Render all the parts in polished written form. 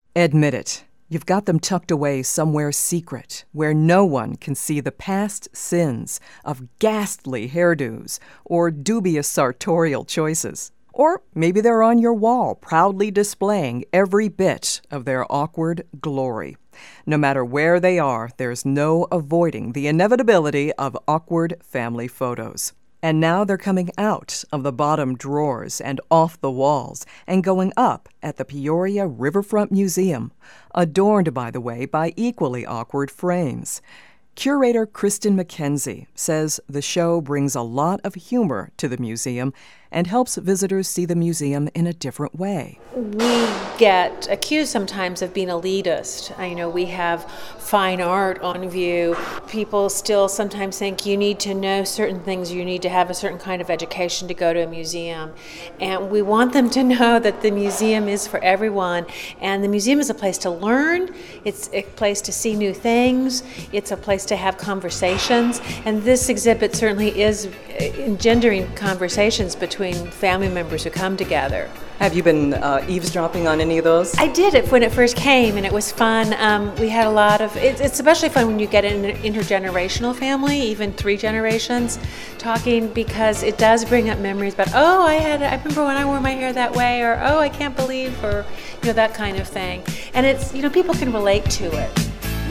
Admit it. You've got them tucked away somewhere secret, where no one can see the past sins of ghastly hairdos or dubious sartorial choices. Or maybe they're on your wall, proudly displaying every bit of their awkward glory. No matter where they are, there's no avoiding the inevitability of awkward family photos. And now they're coming out of the bottom drawers and off the walls and going up at the Peoria Riverfront Museum, adorned, by the way, by equally awkward frames. Curator Kristen McKenzie says the show brings a lot of humor to the museum and helps visitors see the museum in a different way. We get accused sometimes of being elitist. We have fine art on view. People still sometimes think you need to know certain things, you need to have a certain kind of education to go to a museum. And we want them to know that the museum is for everyone. And the museum is a place to learn, it's a place to see new things, it's a place to have conversations. And this exhibit certainly is engendering conversations between family members who come together. Have you been eavesdropping on any of those? I did it when it first came, and it was fun. We had a lot of, it's especially fun when you get an intergenerational family, even 3 generations, talking, because it does bring up memories about, I remember when I wore my hair that way, or, I can't believe, or, that kind of thing. And it's, people can relate to it.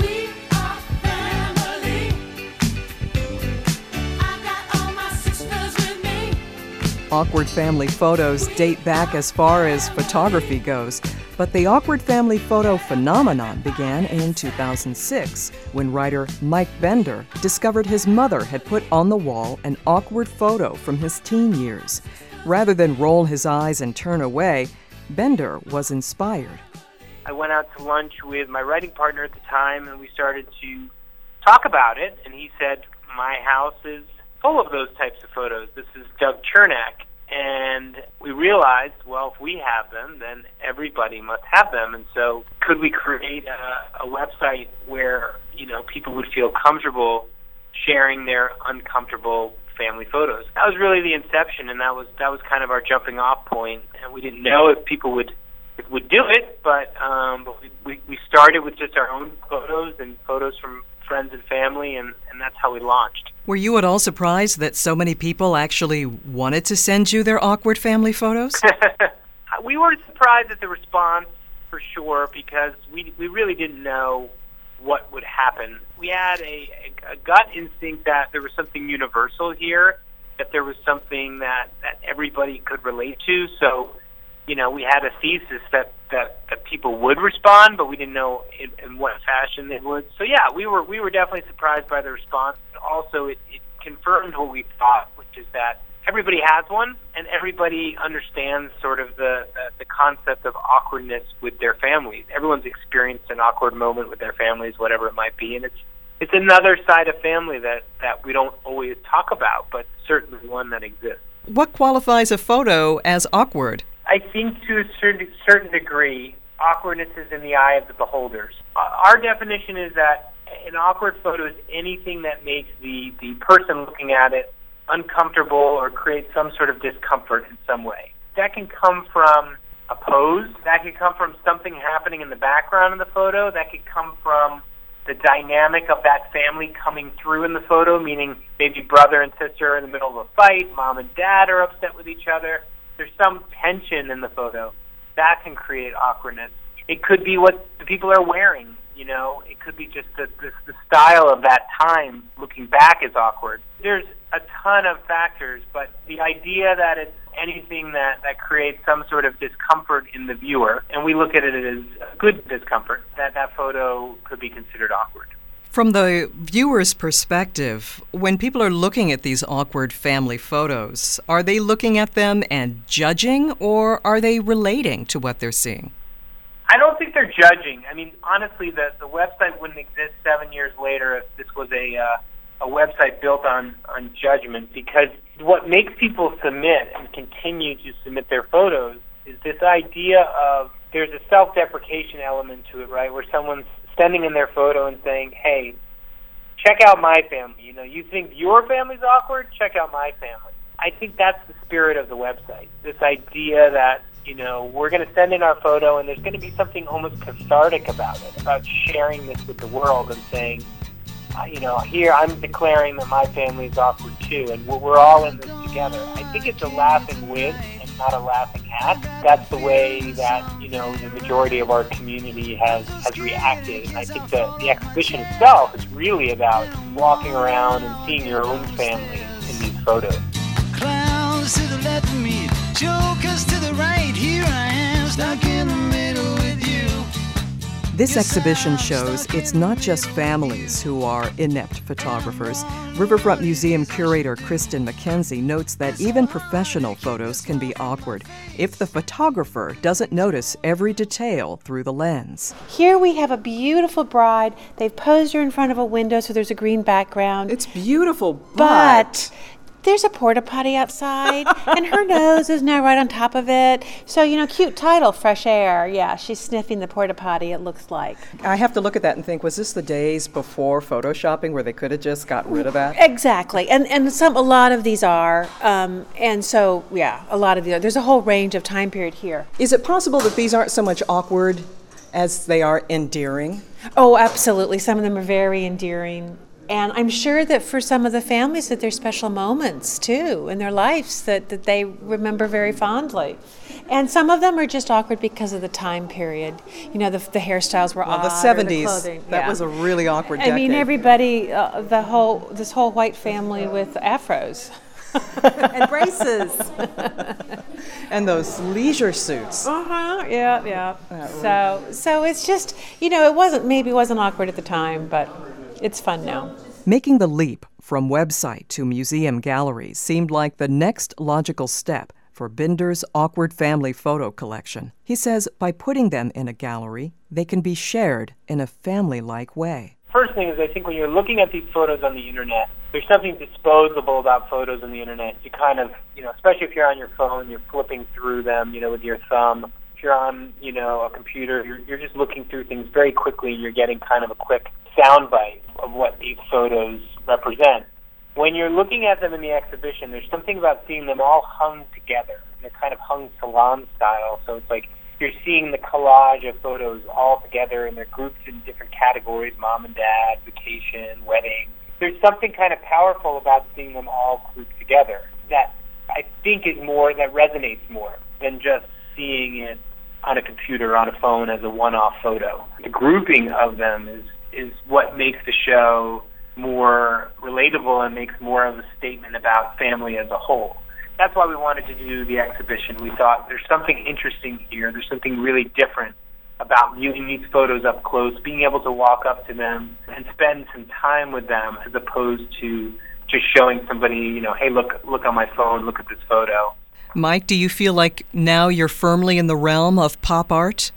Awkward family photos date back as far as photography goes, but the awkward family photo phenomenon began in 2006 when writer Mike Bender discovered his mother had put on the wall an awkward photo from his teen years. Rather than roll his eyes and turn away, Bender was inspired. I went out to lunch with my writing partner at the time, and we started to talk about it, and he said, my house is full of those types of photos. This is Doug Chernak. And we realized, well, if we have them, then everybody must have them. And so could we create a website where, people would feel comfortable sharing their uncomfortable family photos? That was really the inception, and that was kind of our jumping off point. And we didn't know if people would do it, but we started with just our own photos and photos from friends and family, and that's how we launched. Were you at all surprised that so many people actually wanted to send you their awkward family photos? We were surprised at the response, for sure, because we really didn't know what would happen. We had a gut instinct that there was something universal here, that there was something that everybody could relate to. So, we had a thesis that people would respond, but we didn't know in what fashion they would. So yeah, we were definitely surprised by the response. Also, it confirmed what we thought, which is that everybody has one, and everybody understands sort of the concept of awkwardness with their families. Everyone's experienced an awkward moment with their families, whatever it might be, and it's another side of family that we don't always talk about, but certainly one that exists. What qualifies a photo as awkward? I think to a certain degree, awkwardness is in the eye of the beholders. Our definition is that an awkward photo is anything that makes the person looking at it uncomfortable or creates some sort of discomfort in some way. That can come from a pose. That could come from something happening in the background of the photo. That could come from the dynamic of that family coming through in the photo, meaning maybe brother and sister are in the middle of a fight, mom and dad are upset with each other. There's some tension in the photo. That can create awkwardness. It could be what the people are wearing, It could be just the style of that time looking back is awkward. There's a ton of factors, but the idea that it's anything that creates some sort of discomfort in the viewer, and we look at it as good discomfort, that photo could be considered awkward. From the viewer's perspective, when people are looking at these awkward family photos, are they looking at them and judging, or are they relating to what they're seeing? I don't think they're judging. I mean, honestly, the website wouldn't exist 7 years later if this was a website built on judgment, because what makes people submit and continue to submit their photos is this idea of there's a self-deprecation element to it, right, where someone's sending in their photo and saying, hey, check out my family. You think your family's awkward? Check out my family. I think that's the spirit of the website, this idea that we're going to send in our photo, and there's going to be something almost cathartic about it, about sharing this with the world and saying, here I'm declaring that my family is awkward too, and we're all in this together. I think it's a laughing with and not a laughing at. That's the way that, the majority of our community has reacted. And I think the exhibition itself is really about walking around and seeing your own family in these photos. Clowns to the left of me, jokers to the right, here I am, stuck in the middle with you. This exhibition shows it's not just families who are inept photographers. Riverfront Museum curator Kristen McKenzie notes that even professional photos can be awkward if the photographer doesn't notice every detail through the lens. Here we have a beautiful bride. They've posed her in front of a window so there's a green background. It's beautiful, but there's a porta potty outside, and her nose is now right on top of it. So, cute title, Fresh Air. Yeah, she's sniffing the porta potty, it looks like. I have to look at that and think, was this the days before photoshopping where they could have just got rid of that? Exactly, and a lot of these are, and so, yeah, a lot of these are. There's a whole range of time period here. Is it possible that these aren't so much awkward as they are endearing? Oh, absolutely. Some of them are very endearing. And I'm sure that for some of the families that there's special moments, too, in their lives that they remember very fondly. And some of them are just awkward because of the time period. The hairstyles were odd. The 70s, clothing. That was a really awkward decade. I mean, everybody, this whole white family with afros. And braces. And those leisure suits. Yeah. So it's just, it wasn't awkward at the time, but it's fun now. Making the leap from website to museum galleries seemed like the next logical step for Binder's awkward family photo collection. He says by putting them in a gallery, they can be shared in a family-like way. First thing is, I think when you're looking at these photos on the internet, there's something disposable about photos on the internet. You kind of, especially if you're on your phone, you're flipping through them, with your thumb. If you're on, a computer, you're just looking through things very quickly, and you're getting kind of a quick soundbite of what these photos represent. When you're looking at them in the exhibition, there's something about seeing them all hung together. They're kind of hung salon style, so it's like you're seeing the collage of photos all together, and they're grouped in different categories: mom and dad, vacation, wedding. There's something kind of powerful about seeing them all grouped together that I think that resonates more than just seeing it on a computer or on a phone as a one-off photo. The grouping of them is what makes the show more relatable and makes more of a statement about family as a whole. That's why we wanted to do the exhibition. We thought there's something interesting here. There's something really different about viewing these photos up close, being able to walk up to them and spend some time with them as opposed to just showing somebody, hey, look on my phone, look at this photo. Mike, do you feel like now you're firmly in the realm of pop art?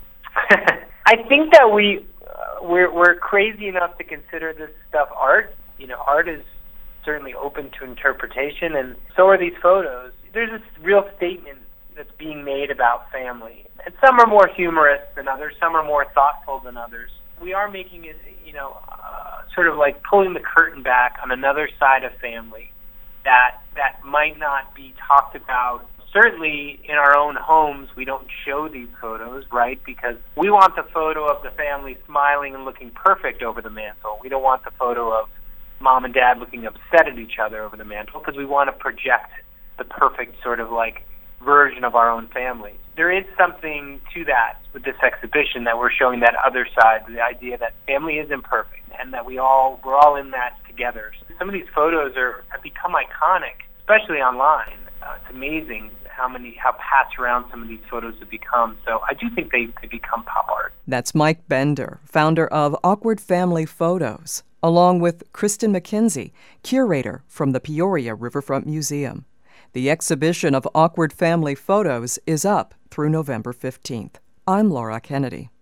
I think that we're crazy enough to consider this stuff art. Art is certainly open to interpretation, and so are these photos. There's this real statement that's being made about family. And some are more humorous than others, some are more thoughtful than others. We are making it, sort of like pulling the curtain back on another side of family that might not be talked about. Certainly in our own homes, we don't show these photos, right? Because we want the photo of the family smiling and looking perfect over the mantle. We don't want the photo of mom and dad looking upset at each other over the mantle, because we want to project the perfect sort of like version of our own family. There is something to that with this exhibition, that we're showing that other side, the idea that family is imperfect and that we're all in that together. Some of these photos have become iconic, especially online. It's amazing how passed around some of these photos have become. So I do think they become pop art. That's Mike Bender, founder of Awkward Family Photos, along with Kristen McKenzie, curator from the Peoria Riverfront Museum. The exhibition of Awkward Family Photos is up through November 15th. I'm Laura Kennedy.